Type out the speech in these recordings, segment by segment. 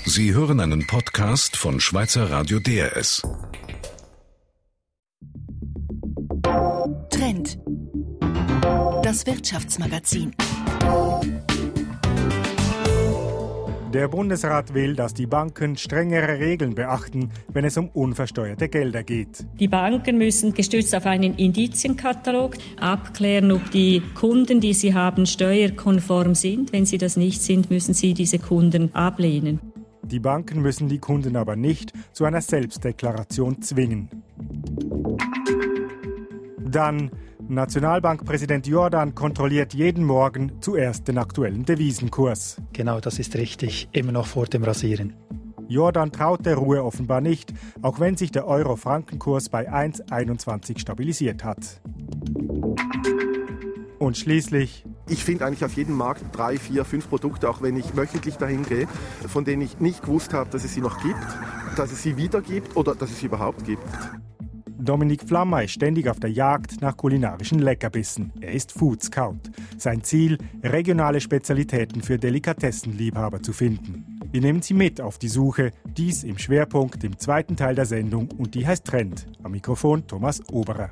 Sie hören einen Podcast von Schweizer Radio DRS. Trend. Das Wirtschaftsmagazin. Der Bundesrat will, dass die Banken strengere Regeln beachten, wenn es um unversteuerte Gelder geht. Die Banken müssen gestützt auf einen Indizienkatalog abklären, ob die Kunden, die sie haben, steuerkonform sind. Wenn sie das nicht sind, müssen sie diese Kunden ablehnen. Die Banken müssen die Kunden aber nicht zu einer Selbstdeklaration zwingen. Dann Nationalbankpräsident Jordan kontrolliert jeden Morgen zuerst den aktuellen Devisenkurs. Genau, das ist richtig, immer noch vor dem Rasieren. Jordan traut der Ruhe offenbar nicht, auch wenn sich der Euro-Franken-Kurs bei 1,21 stabilisiert hat. Und schließlich: Ich finde eigentlich auf jedem Markt 3, 4, 5 Produkte, auch wenn ich wöchentlich dahin gehe, von denen ich nicht gewusst habe, dass es sie noch gibt, dass es sie wieder gibt oder dass es sie überhaupt gibt. Dominik Flammer ist ständig auf der Jagd nach kulinarischen Leckerbissen. Er ist Food Scout. Sein Ziel, regionale Spezialitäten für Delikatessenliebhaber zu finden. Wir nehmen Sie mit auf die Suche, dies im Schwerpunkt im zweiten Teil der Sendung, und die heißt Trend. Am Mikrofon Thomas Oberer.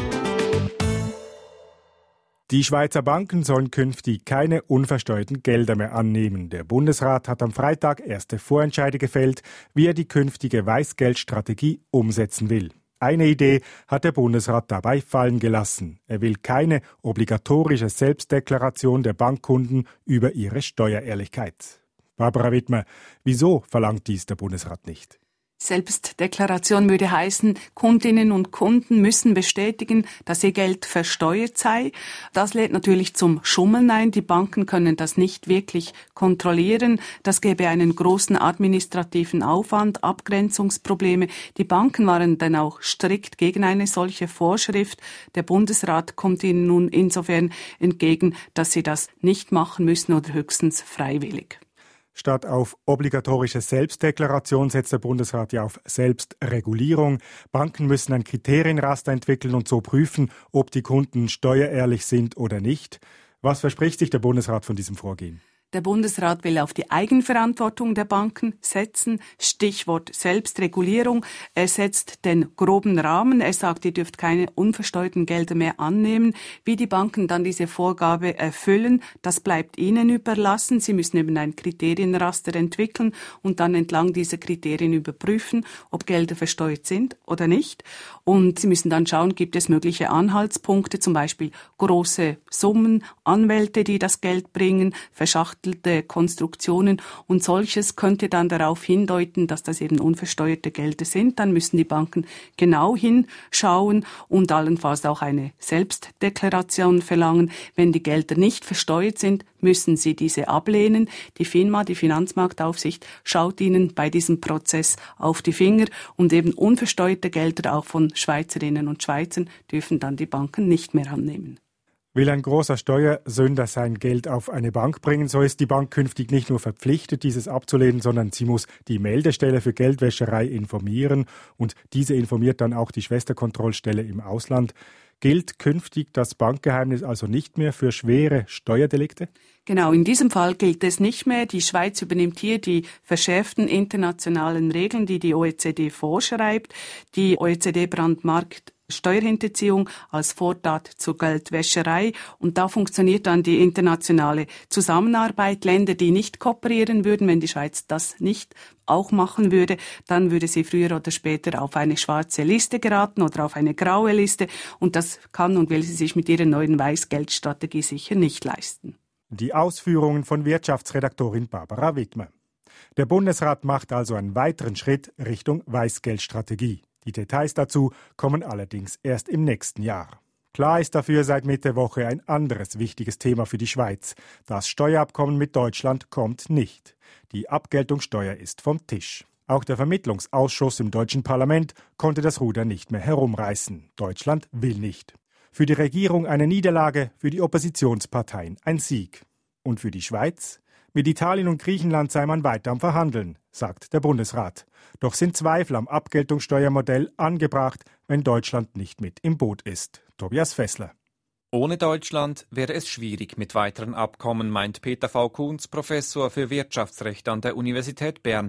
Die Schweizer Banken sollen künftig keine unversteuerten Gelder mehr annehmen. Der Bundesrat hat am Freitag erste Vorentscheide gefällt, wie er die künftige Weißgeldstrategie umsetzen will. Eine Idee hat der Bundesrat dabei fallen gelassen. Er will keine obligatorische Selbstdeklaration der Bankkunden über ihre Steuerehrlichkeit. Barbara Wittmer, wieso verlangt dies der Bundesrat nicht? Selbstdeklaration würde heißen, Kundinnen und Kunden müssen bestätigen, dass ihr Geld versteuert sei. Das lädt natürlich zum Schummeln ein. Die Banken können das nicht wirklich kontrollieren. Das gäbe einen großen administrativen Aufwand, Abgrenzungsprobleme. Die Banken waren dann auch strikt gegen eine solche Vorschrift. Der Bundesrat kommt ihnen nun insofern entgegen, dass sie das nicht machen müssen oder höchstens freiwillig. Statt auf obligatorische Selbstdeklaration setzt der Bundesrat ja auf Selbstregulierung. Banken müssen ein Kriterienraster entwickeln und so prüfen, ob die Kunden steuerehrlich sind oder nicht. Was verspricht sich der Bundesrat von diesem Vorgehen? Der Bundesrat will auf die Eigenverantwortung der Banken setzen. Stichwort Selbstregulierung. Er setzt den groben Rahmen. Er sagt, ihr dürft keine unversteuerten Gelder mehr annehmen. Wie die Banken dann diese Vorgabe erfüllen, das bleibt ihnen überlassen. Sie müssen eben ein Kriterienraster entwickeln und dann entlang dieser Kriterien überprüfen, ob Gelder versteuert sind oder nicht. Und sie müssen dann schauen, gibt es mögliche Anhaltspunkte, zum Beispiel große Summen, Anwälte, die das Geld bringen, verschachtelte Konstruktionen, und solches könnte dann darauf hindeuten, dass das eben unversteuerte Gelder sind. Dann müssen die Banken genau hinschauen und allenfalls auch eine Selbstdeklaration verlangen. Wenn die Gelder nicht versteuert sind, müssen sie diese ablehnen. Die FINMA, die Finanzmarktaufsicht, schaut ihnen bei diesem Prozess auf die Finger, und eben unversteuerte Gelder auch von Schweizerinnen und Schweizern dürfen dann die Banken nicht mehr annehmen. Will ein großer Steuersünder sein Geld auf eine Bank bringen, so ist die Bank künftig nicht nur verpflichtet, dieses abzulehnen, sondern sie muss die Meldestelle für Geldwäscherei informieren, und diese informiert dann auch die Schwesterkontrollstelle im Ausland. Gilt künftig das Bankgeheimnis also nicht mehr für schwere Steuerdelikte? Genau, in diesem Fall gilt es nicht mehr. Die Schweiz übernimmt hier die verschärften internationalen Regeln, die die OECD vorschreibt. Die OECD brandmarkt Steuerhinterziehung als Vortat zur Geldwäscherei, und da funktioniert dann die internationale Zusammenarbeit. Länder, die nicht kooperieren würden, wenn die Schweiz das nicht auch machen würde, dann würde sie früher oder später auf eine schwarze Liste geraten oder auf eine graue Liste, und das kann und will sie sich mit ihrer neuen Weißgeldstrategie sicher nicht leisten. Die Ausführungen von Wirtschaftsredaktorin Barbara Wittmer. Der Bundesrat macht also einen weiteren Schritt Richtung Weißgeldstrategie. Die Details dazu kommen allerdings erst im nächsten Jahr. Klar ist dafür seit Mitte Woche ein anderes wichtiges Thema für die Schweiz. Das Steuerabkommen mit Deutschland kommt nicht. Die Abgeltungssteuer ist vom Tisch. Auch der Vermittlungsausschuss im deutschen Parlament konnte das Ruder nicht mehr herumreißen. Deutschland will nicht. Für die Regierung eine Niederlage, für die Oppositionsparteien ein Sieg. Und für die Schweiz? Mit Italien und Griechenland sei man weiter am Verhandeln, sagt der Bundesrat. Doch sind Zweifel am Abgeltungssteuermodell angebracht, wenn Deutschland nicht mit im Boot ist. Tobias Fessler. Ohne Deutschland wäre es schwierig mit weiteren Abkommen, meint Peter V. Kunz, Professor für Wirtschaftsrecht an der Universität Bern.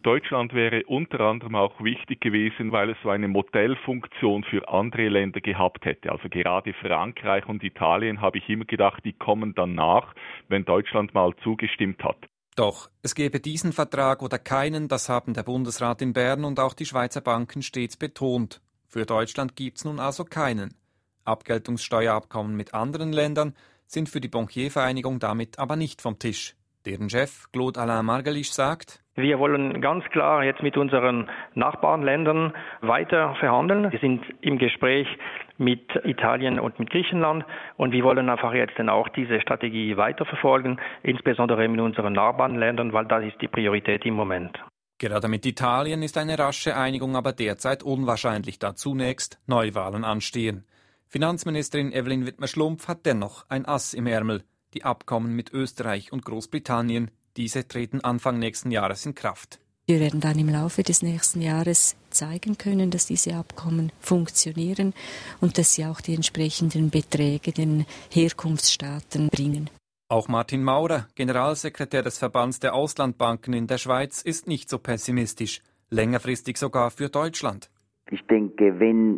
Deutschland wäre unter anderem auch wichtig gewesen, weil es so eine Modellfunktion für andere Länder gehabt hätte. Also gerade Frankreich und Italien, habe ich immer gedacht, die kommen dann nach, wenn Deutschland mal zugestimmt hat. Doch, es gebe diesen Vertrag oder keinen, das haben der Bundesrat in Bern und auch die Schweizer Banken stets betont. Für Deutschland gibt's nun also keinen. Abgeltungssteuerabkommen mit anderen Ländern sind für die Bankiervereinigung damit aber nicht vom Tisch. Deren Chef, Claude Alain Margelish, sagt: Wir wollen ganz klar jetzt mit unseren Nachbarländern weiter verhandeln. Wir sind im Gespräch mit Italien und mit Griechenland und wir wollen einfach jetzt dann auch diese Strategie weiterverfolgen, insbesondere mit unseren Nachbarländern, weil das ist die Priorität im Moment. Gerade mit Italien ist eine rasche Einigung aber derzeit unwahrscheinlich, da zunächst Neuwahlen anstehen. Finanzministerin Evelyn Wittmer-Schlumpf hat dennoch ein Ass im Ärmel: die Abkommen mit Österreich und Großbritannien. Diese treten Anfang nächsten Jahres in Kraft. Wir werden dann im Laufe des nächsten Jahres zeigen können, dass diese Abkommen funktionieren und dass sie auch die entsprechenden Beträge den Herkunftsstaaten bringen. Auch Martin Maurer, Generalsekretär des Verbands der Auslandbanken in der Schweiz, ist nicht so pessimistisch. Längerfristig sogar für Deutschland. Ich denke, wenn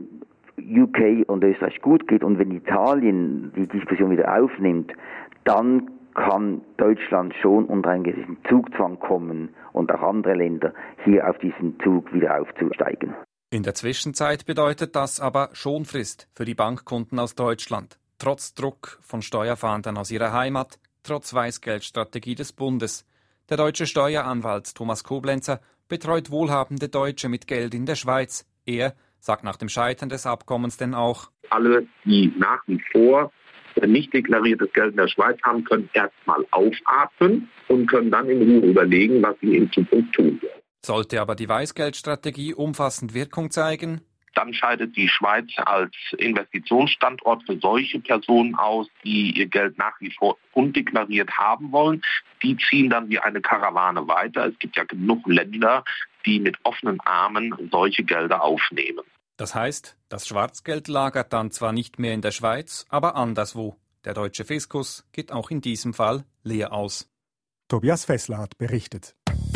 UK und Österreich gut geht und wenn Italien die Diskussion wieder aufnimmt, dann kann Deutschland schon unter einen gewissen Zugzwang kommen und auch andere Länder hier auf diesen Zug wieder aufzusteigen. In der Zwischenzeit bedeutet das aber Schonfrist für die Bankkunden aus Deutschland. Trotz Druck von Steuerfahndern aus ihrer Heimat, trotz Weißgeldstrategie des Bundes. Der deutsche Steueranwalt Thomas Koblenzer betreut wohlhabende Deutsche mit Geld in der Schweiz. Er sagt nach dem Scheitern des Abkommens denn auch: Alle, die nach wie vor nicht deklariertes Geld in der Schweiz haben, können erstmal aufatmen und können dann in Ruhe überlegen, was sie in Zukunft tun werden. Sollte aber die Weißgeldstrategie umfassend Wirkung zeigen, dann scheidet die Schweiz als Investitionsstandort für solche Personen aus, die ihr Geld nach wie vor undeklariert haben wollen. Die ziehen dann wie eine Karawane weiter. Es gibt ja genug Länder, die mit offenen Armen solche Gelder aufnehmen. Das heißt, das Schwarzgeld lagert dann zwar nicht mehr in der Schweiz, aber anderswo. Der deutsche Fiskus geht auch in diesem Fall leer aus. Tobias Fessler hat berichtet.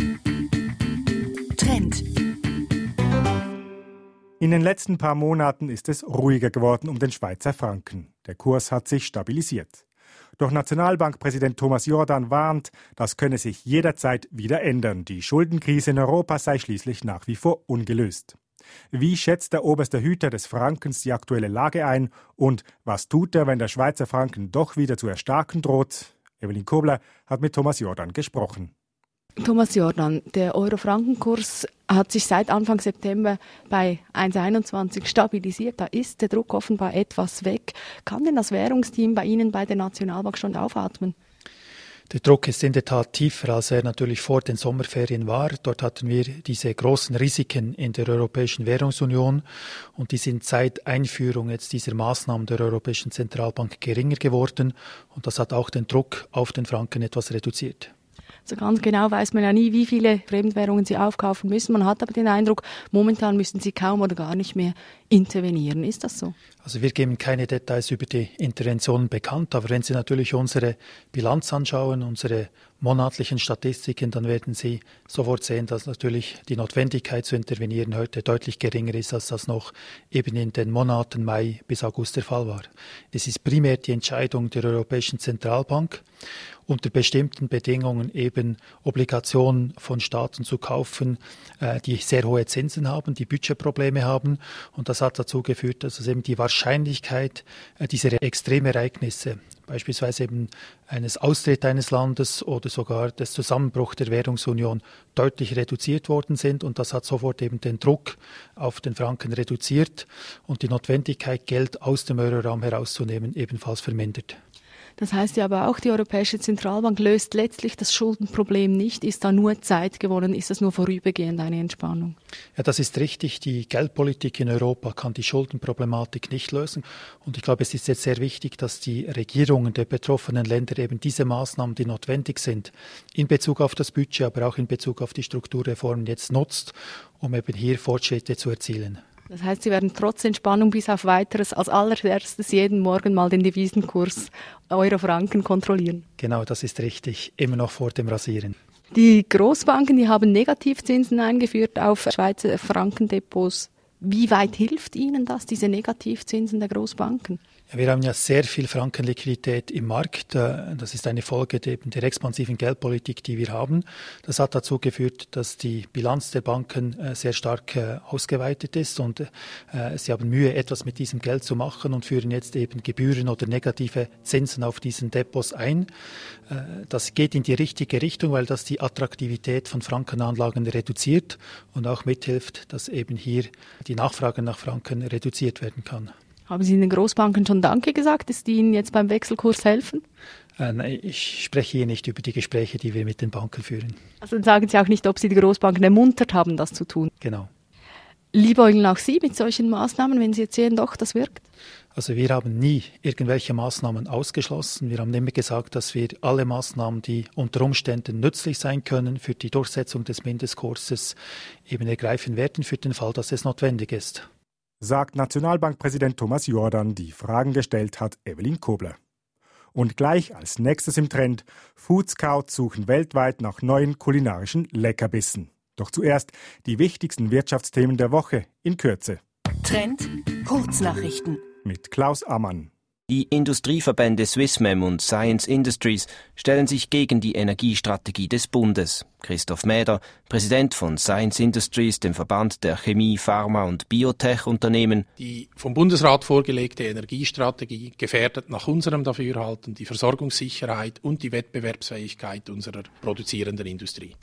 Trend. In den letzten paar Monaten ist es ruhiger geworden um den Schweizer Franken. Der Kurs hat sich stabilisiert. Doch Nationalbankpräsident Thomas Jordan warnt, das könne sich jederzeit wieder ändern. Die Schuldenkrise in Europa sei schließlich nach wie vor ungelöst. Wie schätzt der oberste Hüter des Frankens die aktuelle Lage ein? Und was tut er, wenn der Schweizer Franken doch wieder zu erstarken droht? Evelyn Kobler hat mit Thomas Jordan gesprochen. Thomas Jordan, der Euro-Franken-Kurs hat sich seit Anfang September bei 1,21 stabilisiert. Da ist der Druck offenbar etwas weg. Kann denn das Währungsteam bei Ihnen bei der Nationalbank schon aufatmen? Der Druck ist in der Tat tiefer, als er natürlich vor den Sommerferien war. Dort hatten wir diese großen Risiken in der Europäischen Währungsunion und die sind seit Einführung jetzt dieser Maßnahmen der Europäischen Zentralbank geringer geworden und das hat auch den Druck auf den Franken etwas reduziert. So ganz genau weiß man ja nie, wie viele Fremdwährungen sie aufkaufen müssen. Man hat aber den Eindruck, momentan müssen sie kaum oder gar nicht mehr intervenieren. Ist das so? Also wir geben keine Details über die Interventionen bekannt, aber wenn Sie natürlich unsere Bilanz anschauen, unsere monatlichen Statistiken, dann werden Sie sofort sehen, dass natürlich die Notwendigkeit zu intervenieren heute deutlich geringer ist, als das noch eben in den Monaten Mai bis August der Fall war. Es ist primär die Entscheidung der Europäischen Zentralbank, unter bestimmten Bedingungen eben Obligationen von Staaten zu kaufen, die sehr hohe Zinsen haben, die Budgetprobleme haben. Und das hat dazu geführt, dass es eben die Wahrscheinlichkeit dieser Extremereignisse, beispielsweise eben eines Austritt eines Landes oder sogar des Zusammenbruchs der Währungsunion, deutlich reduziert worden sind. Und das hat sofort eben den Druck auf den Franken reduziert und die Notwendigkeit, Geld aus dem Euroraum herauszunehmen, ebenfalls vermindert. Das heißt ja aber auch, die Europäische Zentralbank löst letztlich das Schuldenproblem nicht. Ist da nur Zeit gewonnen? Ist das nur vorübergehend eine Entspannung? Ja, das ist richtig. Die Geldpolitik in Europa kann die Schuldenproblematik nicht lösen. Und ich glaube, es ist jetzt sehr wichtig, dass die Regierungen der betroffenen Länder eben diese Maßnahmen, die notwendig sind, in Bezug auf das Budget, aber auch in Bezug auf die Strukturreformen jetzt nutzt, um eben hier Fortschritte zu erzielen. Das heißt, Sie werden trotz Entspannung bis auf Weiteres als allererstes jeden Morgen mal den Devisenkurs Euro-Franken kontrollieren. Genau, das ist richtig. Immer noch vor dem Rasieren. Die Großbanken, die haben Negativzinsen eingeführt auf Schweizer Frankendepots. Wie weit hilft Ihnen das, diese Negativzinsen der Großbanken? Ja, wir haben ja sehr viel Frankenliquidität im Markt. Das ist eine Folge der expansiven Geldpolitik, die wir haben. Das hat dazu geführt, dass die Bilanz der Banken sehr stark ausgeweitet ist und sie haben Mühe, etwas mit diesem Geld zu machen und führen jetzt eben Gebühren oder negative Zinsen auf diesen Depots ein. Das geht in die richtige Richtung, weil das die Attraktivität von Frankenanlagen reduziert und auch mithilft, dass eben hier die Nachfrage nach Franken reduziert werden kann. Haben Sie den Großbanken schon Danke gesagt, dass die Ihnen jetzt beim Wechselkurs helfen? Nein, ich spreche hier nicht über die Gespräche, die wir mit den Banken führen. Also dann sagen Sie auch nicht, ob Sie die Großbanken ermuntert haben, das zu tun? Genau. Liebäugeln auch Sie mit solchen Maßnahmen, wenn Sie jetzt sehen, doch, das wirkt? Also wir haben nie irgendwelche Maßnahmen ausgeschlossen. Wir haben immer gesagt, dass wir alle Maßnahmen, die unter Umständen nützlich sein können für die Durchsetzung des Mindestkurses, eben ergreifen werden für den Fall, dass es notwendig ist. Sagt Nationalbankpräsident Thomas Jordan, die Fragen gestellt hat Evelyn Kobler. Und gleich als nächstes im Trend, Food Scouts suchen weltweit nach neuen kulinarischen Leckerbissen. Doch zuerst die wichtigsten Wirtschaftsthemen der Woche in Kürze. Trend Kurznachrichten Mit Klaus Ammann. Die Industrieverbände Swissmem und Science Industries stellen sich gegen die Energiestrategie des Bundes. Christoph Mäder, Präsident von Science Industries, dem Verband der Chemie-, Pharma- und Biotech-Unternehmen. Die vom Bundesrat vorgelegte Energiestrategie gefährdet nach unserem Dafürhalten die Versorgungssicherheit und die Wettbewerbsfähigkeit unserer produzierenden Industrie.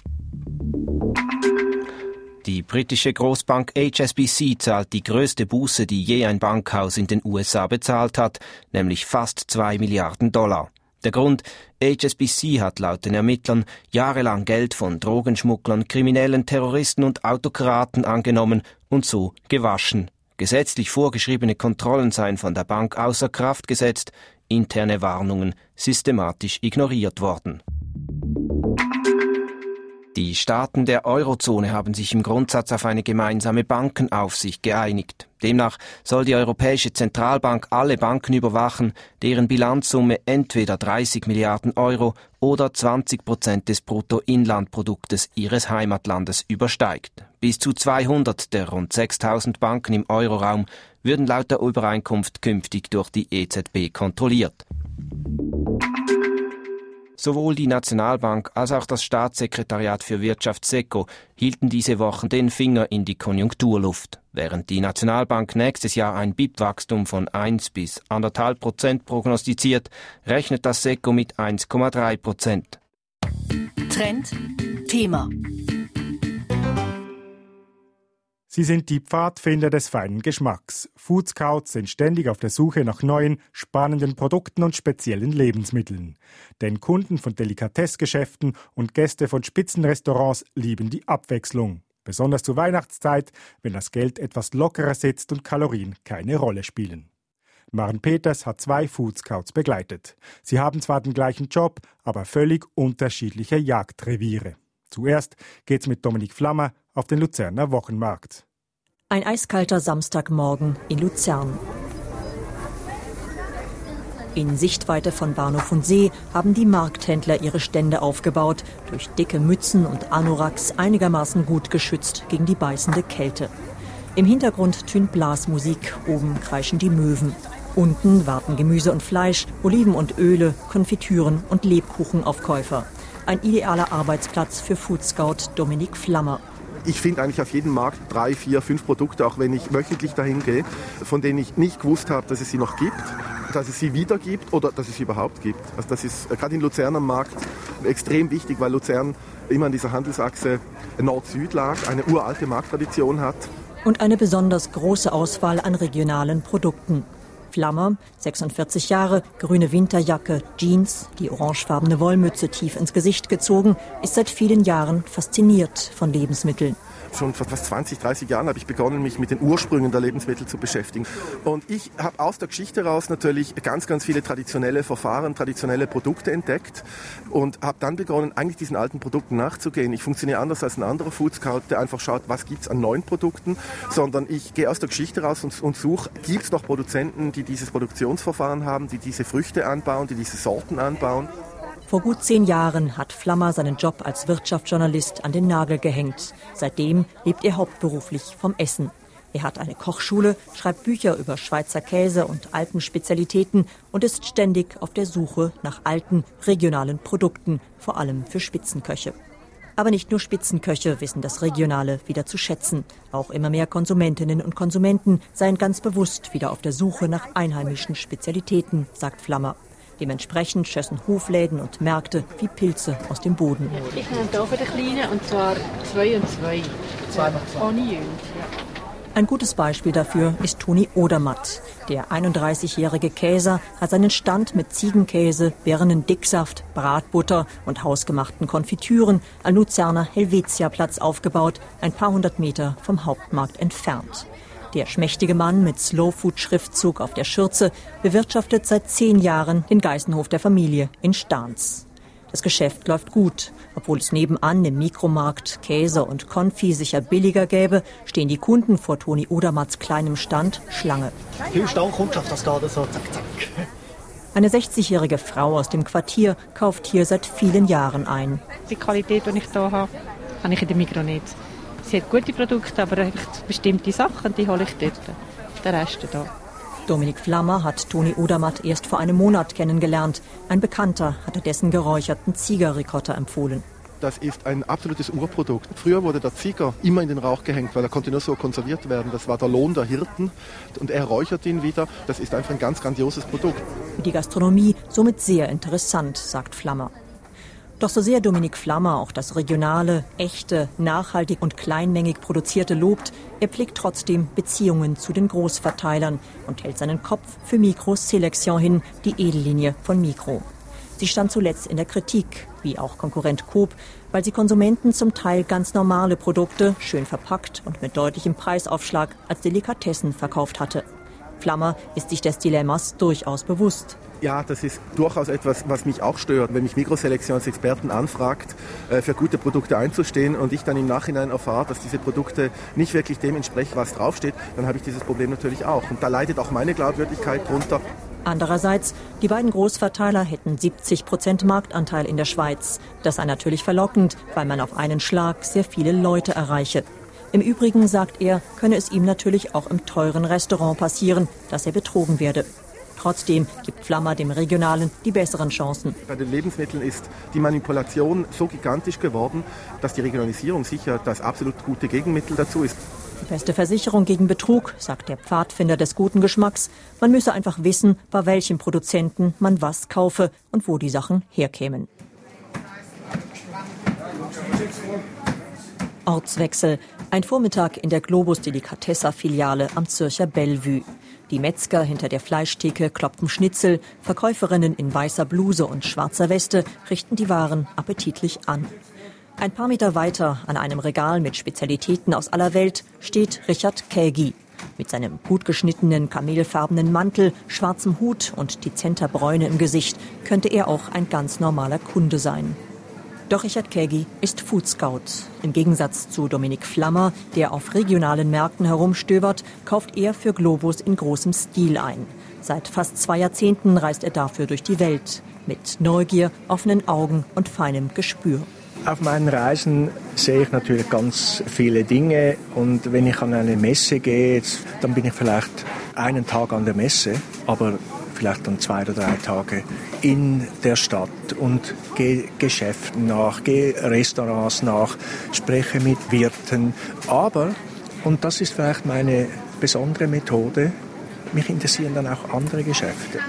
Die britische Großbank HSBC zahlt die größte Buße, die je ein Bankhaus in den USA bezahlt hat, nämlich fast $2 Milliarden. Der Grund: HSBC hat laut den Ermittlern jahrelang Geld von Drogenschmugglern, Kriminellen, Terroristen und Autokraten angenommen und so gewaschen. Gesetzlich vorgeschriebene Kontrollen seien von der Bank außer Kraft gesetzt, interne Warnungen systematisch ignoriert worden. Die Staaten der Eurozone haben sich im Grundsatz auf eine gemeinsame Bankenaufsicht geeinigt. Demnach soll die Europäische Zentralbank alle Banken überwachen, deren Bilanzsumme entweder 30 Milliarden Euro oder 20% des Bruttoinlandproduktes ihres Heimatlandes übersteigt. Bis zu 200 der rund 6.000 Banken im Euroraum würden laut der Übereinkunft künftig durch die EZB kontrolliert. Sowohl die Nationalbank als auch das Staatssekretariat für Wirtschaft SECO hielten diese Woche den Finger in die Konjunkturluft. Während die Nationalbank nächstes Jahr ein BIP-Wachstum von 1 bis 1,5% prognostiziert, rechnet das SECO mit 1,3%. Trend Thema. Sie sind die Pfadfinder des feinen Geschmacks. Food Scouts sind ständig auf der Suche nach neuen, spannenden Produkten und speziellen Lebensmitteln. Denn Kunden von Delikatessgeschäften und Gäste von Spitzenrestaurants lieben die Abwechslung. Besonders zur Weihnachtszeit, wenn das Geld etwas lockerer sitzt und Kalorien keine Rolle spielen. Maren Peters hat 2 Food Scouts begleitet. Sie haben zwar den gleichen Job, aber völlig unterschiedliche Jagdreviere. Zuerst geht's mit Dominik Flammer auf den Luzerner Wochenmarkt. Ein eiskalter Samstagmorgen in Luzern. In Sichtweite von Bahnhof und See haben die Markthändler ihre Stände aufgebaut, durch dicke Mützen und Anoraks einigermaßen gut geschützt gegen die beißende Kälte. Im Hintergrund tönt Blasmusik, oben kreischen die Möwen. Unten warten Gemüse und Fleisch, Oliven und Öle, Konfitüren und Lebkuchenaufkäufer. Ein idealer Arbeitsplatz für Food Scout Dominik Flammer. Ich finde eigentlich auf jedem Markt 3, 4, 5 Produkte, auch wenn ich wöchentlich dahin gehe, von denen ich nicht gewusst habe, dass es sie noch gibt, dass es sie wieder gibt oder dass es sie überhaupt gibt. Also das ist gerade in Luzern am Markt extrem wichtig, weil Luzern immer an dieser Handelsachse Nord-Süd lag, eine uralte Markttradition hat. Und eine besonders große Auswahl an regionalen Produkten. Flammer, 46 Jahre, grüne Winterjacke, Jeans, die orangefarbene Wollmütze tief ins Gesicht gezogen, ist seit vielen Jahren fasziniert von Lebensmitteln. Schon vor fast 20, 30 Jahren habe ich begonnen, mich mit den Ursprüngen der Lebensmittel zu beschäftigen. Und ich habe aus der Geschichte heraus natürlich ganz, ganz viele traditionelle Verfahren, traditionelle Produkte entdeckt und habe dann begonnen, eigentlich diesen alten Produkten nachzugehen. Ich funktioniere anders als ein anderer Food Scout, der einfach schaut, was gibt es an neuen Produkten, sondern ich gehe aus der Geschichte raus und suche, gibt es noch Produzenten, die dieses Produktionsverfahren haben, die diese Früchte anbauen, die diese Sorten anbauen. Vor gut 10 Jahren hat Flammer seinen Job als Wirtschaftsjournalist an den Nagel gehängt. Seitdem lebt er hauptberuflich vom Essen. Er hat eine Kochschule, schreibt Bücher über Schweizer Käse und Alpenspezialitäten und ist ständig auf der Suche nach alten, regionalen Produkten, vor allem für Spitzenköche. Aber nicht nur Spitzenköche wissen das Regionale wieder zu schätzen. Auch immer mehr Konsumentinnen und Konsumenten seien ganz bewusst wieder auf der Suche nach einheimischen Spezialitäten, sagt Flammer. Dementsprechend schössen Hofläden und Märkte wie Pilze aus dem Boden. Ich nehme hier für den Kleinen, und zwar 2 und 2. 2 nach 2. Ohne Jünd, ja. Ein gutes Beispiel dafür ist Toni Odermatt. Der 31-jährige Käser hat seinen Stand mit Ziegenkäse, Birnendicksaft, Bratbutter und hausgemachten Konfitüren am Luzerner Helvetiaplatz aufgebaut, ein paar 100 Meter vom Hauptmarkt entfernt. Der schmächtige Mann mit Slowfood-Schriftzug auf der Schürze bewirtschaftet seit 10 Jahren den Geißenhof der Familie in Starnz. Das Geschäft läuft gut. Obwohl es nebenan im Mikromarkt Käse und Konfi sicher billiger gäbe, stehen die Kunden vor Toni Odermatts kleinem Stand Schlange. Viel Stammkundschaft, das geht so zack, zack. Eine 60-jährige Frau aus dem Quartier kauft hier seit vielen Jahren ein. Die Qualität, die ich hier habe ich in der Migros nicht. Sie hat gute Produkte, aber bestimmte Sachen, die hole ich dort. Den Rest hier. Dominik Flammer hat Toni Odermatt erst vor einem Monat kennengelernt. Ein Bekannter hatte dessen geräucherten Ziegerricotta empfohlen. Das ist ein absolutes Urprodukt. Früher wurde der Zieger immer in den Rauch gehängt, weil er konnte nur so konserviert werden. Das war der Lohn der Hirten und er räuchert ihn wieder. Das ist einfach ein ganz grandioses Produkt. Für die Gastronomie somit sehr interessant, sagt Flammer. Doch so sehr Dominik Flammer auch das regionale, echte, nachhaltig und kleinmängig produzierte lobt, er pflegt trotzdem Beziehungen zu den Großverteilern und hält seinen Kopf für Migros Selection hin, die Edellinie von Migros. Sie stand zuletzt in der Kritik, wie auch Konkurrent Coop, weil sie Konsumenten zum Teil ganz normale Produkte, schön verpackt und mit deutlichem Preisaufschlag, als Delikatessen verkauft hatte. Flammer ist sich des Dilemmas durchaus bewusst. Ja, das ist durchaus etwas, was mich auch stört. Wenn mich Migros Selection als Experten anfragt, für gute Produkte einzustehen und ich dann im Nachhinein erfahre, dass diese Produkte nicht wirklich dem entsprechen, was draufsteht, dann habe ich dieses Problem natürlich auch. Und da leidet auch meine Glaubwürdigkeit drunter. Andererseits, die beiden Großverteiler hätten 70% Marktanteil in der Schweiz. Das sei natürlich verlockend, weil man auf einen Schlag sehr viele Leute erreiche. Im Übrigen, sagt er, könne es ihm natürlich auch im teuren Restaurant passieren, dass er betrogen werde. Trotzdem gibt Flammer dem Regionalen die besseren Chancen. Bei den Lebensmitteln ist die Manipulation so gigantisch geworden, dass die Regionalisierung sicher das absolut gute Gegenmittel dazu ist. Die beste Versicherung gegen Betrug, sagt der Pfadfinder des guten Geschmacks. Man müsse einfach wissen, bei welchem Produzenten man was kaufe und wo die Sachen herkämen. Ortswechsel. Ein Vormittag in der Globus Delicatessa-Filiale am Zürcher Bellevue. Die Metzger hinter der Fleischtheke kloppen Schnitzel, Verkäuferinnen in weißer Bluse und schwarzer Weste richten die Waren appetitlich an. Ein paar Meter weiter, an einem Regal mit Spezialitäten aus aller Welt, steht Richard Kägi. Mit seinem gut geschnittenen, kamelfarbenen Mantel, schwarzem Hut und dezenter Bräune im Gesicht könnte er auch ein ganz normaler Kunde sein. Doch Richard Kägi ist Food Scout. Im Gegensatz zu Dominik Flammer, der auf regionalen Märkten herumstöbert, kauft er für Globus in großem Stil ein. Seit fast 2 Jahrzehnten reist er dafür durch die Welt. Mit Neugier, offenen Augen und feinem Gespür. Auf meinen Reisen sehe ich natürlich ganz viele Dinge und wenn ich an eine Messe gehe, dann bin ich vielleicht einen Tag an der Messe, aber vielleicht dann 2 oder 3 Tage in der Stadt und gehe Geschäften nach, gehe Restaurants nach, spreche mit Wirten. Aber, und das ist vielleicht meine besondere Methode, mich interessieren dann auch andere Geschäfte.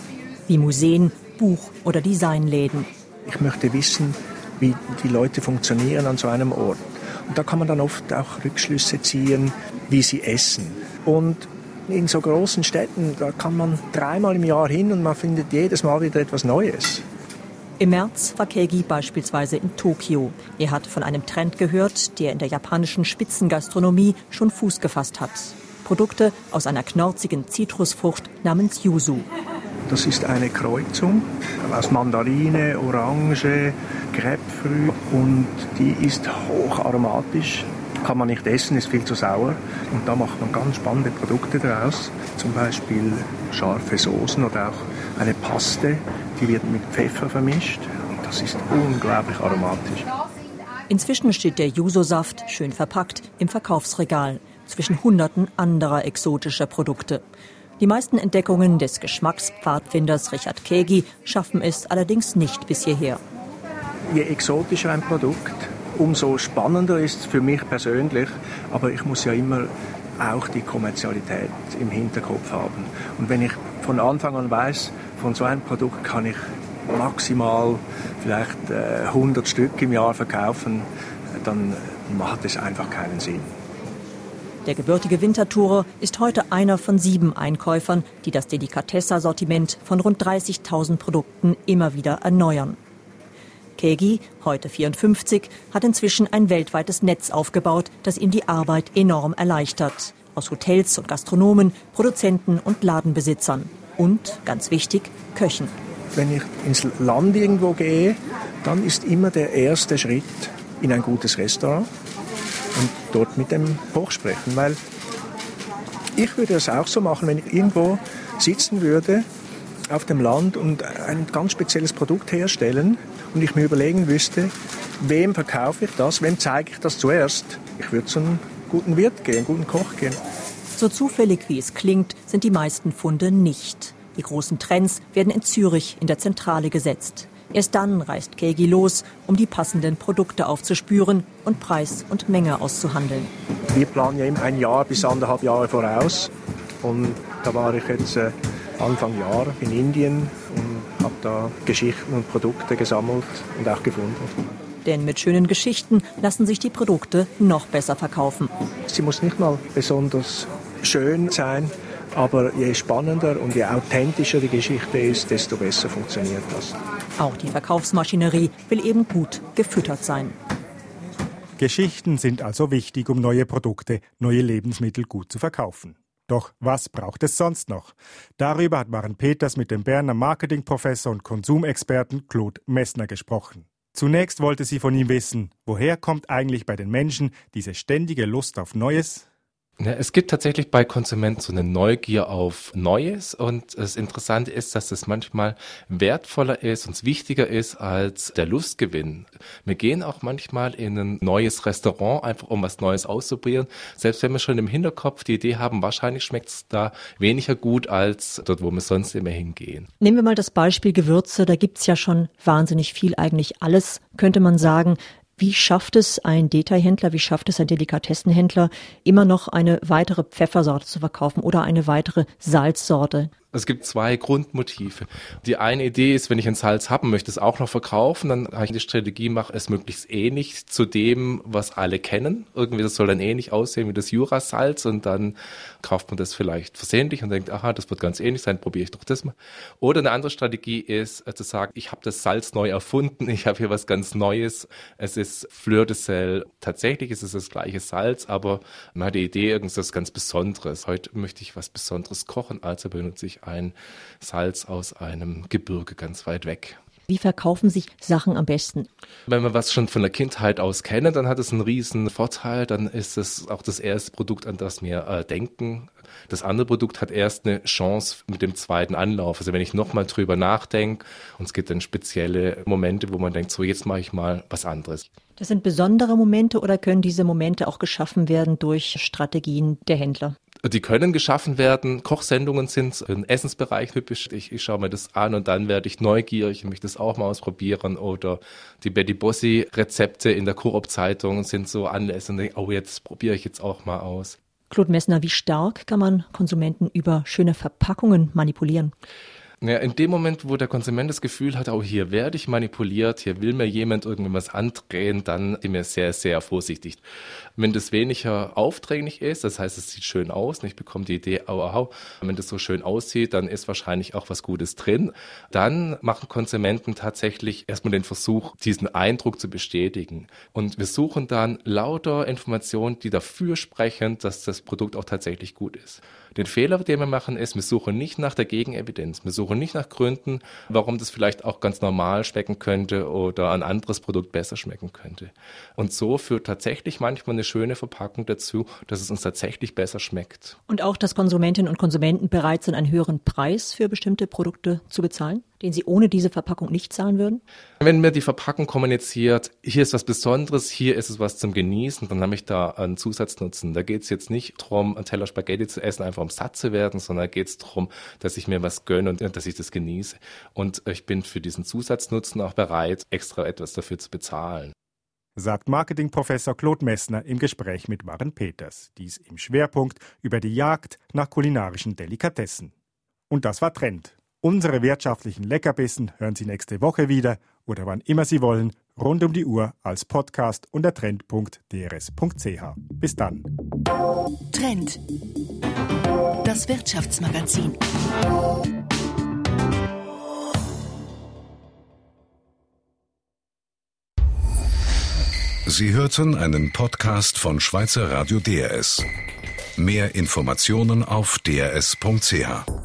Wie Museen, Buch- oder Designläden. Ich möchte wissen, wie die Leute funktionieren an so einem Ort. Und da kann man dann oft auch Rückschlüsse ziehen, wie sie essen. Und in so großen Städten, da kann man 3-mal im Jahr hin und man findet jedes Mal wieder etwas Neues. Im März war Kägi beispielsweise in Tokio. Er hat von einem Trend gehört, der in der japanischen Spitzengastronomie schon Fuß gefasst hat. Produkte aus einer knorzigen Zitrusfrucht namens Yuzu. Das ist eine Kreuzung aus Mandarine, Orange, Grapefruit und die ist hocharomatisch. Kann man nicht essen, ist viel zu sauer. Und da macht man ganz spannende Produkte daraus. Zum Beispiel scharfe Soßen oder auch eine Paste, die wird mit Pfeffer vermischt. das ist unglaublich aromatisch. Inzwischen steht der Yuzu-Saft, schön verpackt, im Verkaufsregal, zwischen Hunderten anderer exotischer Produkte. Die meisten Entdeckungen des Geschmackspfadfinders Richard Kegi schaffen es allerdings nicht bis hierher. Je exotischer ein Produkt, umso spannender ist es für mich persönlich. Aber ich muss ja immer auch die Kommerzialität im Hinterkopf haben. Und wenn ich von Anfang an weiß, von so einem Produkt kann ich maximal vielleicht 100 Stück im Jahr verkaufen, dann macht es einfach keinen Sinn. Der gebürtige Winterthurer ist heute einer von 7 Einkäufern, die das Delikatessortiment von rund 30.000 Produkten immer wieder erneuern. Kegi, heute 54, hat inzwischen ein weltweites Netz aufgebaut, das ihm die Arbeit enorm erleichtert. Aus Hotels und Gastronomen, Produzenten und Ladenbesitzern. Und, ganz wichtig, Köchen. Wenn ich ins Land irgendwo gehe, dann ist immer der erste Schritt in ein gutes Restaurant und dort mit dem Koch sprechen. Weil ich würde das auch so machen, wenn ich irgendwo sitzen würde auf dem Land und ein ganz spezielles Produkt herstellen und ich mir überlegen müsste, wem verkaufe ich das, wem zeige ich das zuerst. Ich würde zu einem guten Wirt gehen, guten Koch gehen. So zufällig wie es klingt, sind die meisten Funde nicht. Die großen Trends werden in Zürich in der Zentrale gesetzt. Erst dann reist Kegi los, um die passenden Produkte aufzuspüren und Preis und Menge auszuhandeln. Wir planen ja immer 1 Jahr bis 1,5 Jahre voraus. Und da war ich jetzt Anfang Jahr in Indien und habe da Geschichten und Produkte gesammelt und auch gefunden. Denn mit schönen Geschichten lassen sich die Produkte noch besser verkaufen. Sie muss nicht mal besonders schön sein, aber je spannender und je authentischer die Geschichte ist, desto besser funktioniert das. Auch die Verkaufsmaschinerie will eben gut gefüttert sein. Geschichten sind also wichtig, um neue Produkte, neue Lebensmittel gut zu verkaufen. Doch was braucht es sonst noch? Darüber hat Maren Peters mit dem Berner Marketingprofessor und Konsumexperten Claude Messner gesprochen. Zunächst wollte sie von ihm wissen, woher kommt eigentlich bei den Menschen diese ständige Lust auf Neues? Ja, es gibt tatsächlich bei Konsumenten so eine Neugier auf Neues und das Interessante ist, dass es manchmal wertvoller ist und wichtiger ist als der Lustgewinn. Wir gehen auch manchmal in ein neues Restaurant, einfach um was Neues auszuprobieren. Selbst wenn wir schon im Hinterkopf die Idee haben, wahrscheinlich schmeckt es da weniger gut als dort, wo wir sonst immer hingehen. Nehmen wir mal das Beispiel Gewürze, da gibt's ja schon wahnsinnig viel, eigentlich alles, könnte man sagen. Wie schafft es ein Detailhändler, wie schafft es ein Delikatessenhändler, immer noch eine weitere Pfeffersorte zu verkaufen oder eine weitere Salzsorte? Es gibt 2 Grundmotive. Die eine Idee ist, wenn ich ein Salz habe und möchte es auch noch verkaufen, dann habe ich die Strategie, mache es möglichst ähnlich zu dem, was alle kennen. Irgendwie, das soll dann ähnlich aussehen wie das Jurasalz und dann kauft man das vielleicht versehentlich und denkt, aha, das wird ganz ähnlich sein, probiere ich doch das mal. Oder eine andere Strategie ist, zu sagen, ich habe das Salz neu erfunden, ich habe hier was ganz Neues. Es ist Fleur de Sel. Tatsächlich ist es das gleiche Salz, aber man hat die Idee, irgendwas ganz Besonderes. Heute möchte ich was Besonderes kochen, also benutze ich ein Salz aus einem Gebirge ganz weit weg. Wie verkaufen sich Sachen am besten? Wenn wir was schon von der Kindheit aus kennen, dann hat es einen riesen Vorteil. Dann ist es auch das erste Produkt, an das wir denken. Das andere Produkt hat erst eine Chance mit dem zweiten Anlauf. Also wenn ich nochmal drüber nachdenke und es gibt dann spezielle Momente, wo man denkt, so jetzt mache ich mal was anderes. Das sind besondere Momente oder können diese Momente auch geschaffen werden durch Strategien der Händler? Die können geschaffen werden. Kochsendungen sind im Essensbereich typisch. Ich schaue mir das an und dann werde ich neugierig und möchte das auch mal ausprobieren. Oder die Betty Bossi Rezepte in der Coop-Zeitung sind so Anlässe und denke, oh, jetzt probiere ich jetzt auch mal aus. Claude Messner, wie stark kann man Konsumenten über schöne Verpackungen manipulieren? Ja, in dem Moment, wo der Konsument das Gefühl hat, oh, hier werde ich manipuliert, hier will mir jemand irgendwas andrehen, dann sind wir sehr, sehr vorsichtig. Wenn das weniger aufdringlich ist, das heißt, es sieht schön aus und ich bekomme die Idee, wenn das so schön aussieht, dann ist wahrscheinlich auch was Gutes drin. Dann machen Konsumenten tatsächlich erstmal den Versuch, diesen Eindruck zu bestätigen. Und wir suchen dann lauter Informationen, die dafür sprechen, dass das Produkt auch tatsächlich gut ist. Den Fehler, den wir machen, ist, wir suchen nicht nach der Gegenevidenz. Wir suchen nicht nach Gründen, warum das vielleicht auch ganz normal schmecken könnte oder ein anderes Produkt besser schmecken könnte. Und so führt tatsächlich manchmal eine schöne Verpackung dazu, dass es uns tatsächlich besser schmeckt. Und auch, dass Konsumentinnen und Konsumenten bereit sind, einen höheren Preis für bestimmte Produkte zu bezahlen? den Sie ohne diese Verpackung nicht zahlen würden? Wenn mir die Verpackung kommuniziert, hier ist was Besonderes, hier ist es was zum Genießen, dann habe ich da einen Zusatznutzen. Da geht es jetzt nicht darum, einen Teller Spaghetti zu essen, einfach um satt zu werden, sondern da geht es darum, dass ich mir was gönne und dass ich das genieße. Und ich bin für diesen Zusatznutzen auch bereit, extra etwas dafür zu bezahlen. Sagt Marketingprofessor Claude Messner im Gespräch mit Maren Peters. Dies im Schwerpunkt über die Jagd nach kulinarischen Delikatessen. Und das war Trend. Unsere wirtschaftlichen Leckerbissen hören Sie nächste Woche wieder oder wann immer Sie wollen, rund um die Uhr als Podcast unter trend.drs.ch. Bis dann. Trend. Das Wirtschaftsmagazin. Sie hörten einen Podcast von Schweizer Radio DRS. Mehr Informationen auf drs.ch.